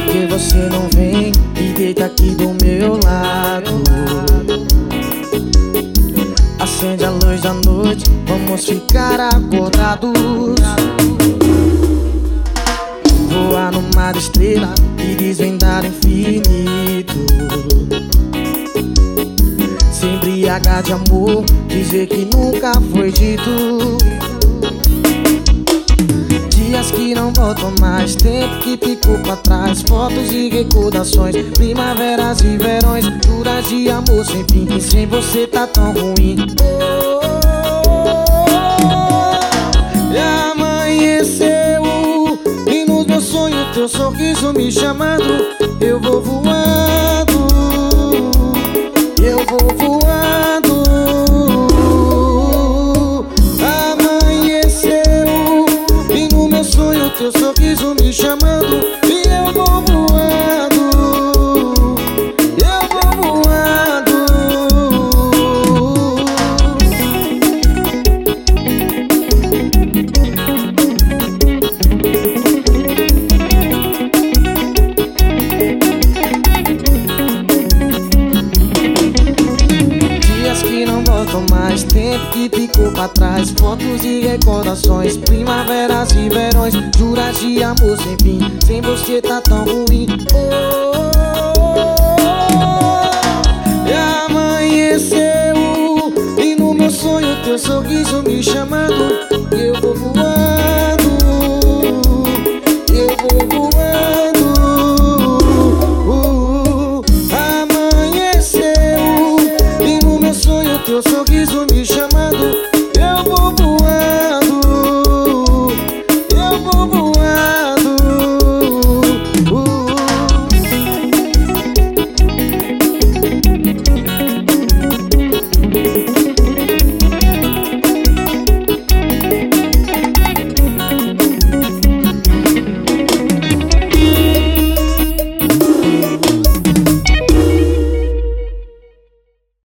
que você não vem e deita aqui do meu lado? Acende a luz da noite, vamos ficar acordados. Voar no mar de estrela e desvendar o infinito. Se embriagar de amor, dizer que nunca foi dito. Dias que não voltam mais, tempo que ficou pra trás. Fotos e recordações, primaveras e verões, juras de amor sem fim. E sem você tá tão ruim. E amanheceu e nos meus sonhos teu sorriso me chamando. Eu vou voando, eu vou voando. Teu sorriso me chamando e eu vou voando, eu vou voando. Dias que não voltam mais, tempo que ficou pra trás. Fotos e recordações, primaveras e verões, juras de amor sem fim. Sem você tá tão ruim. E amanheceu e no meu sonho teu sorriso me chamando. Eu vou voando, eu vou voando. Amanheceu e no meu sonho teu sorriso me chamando.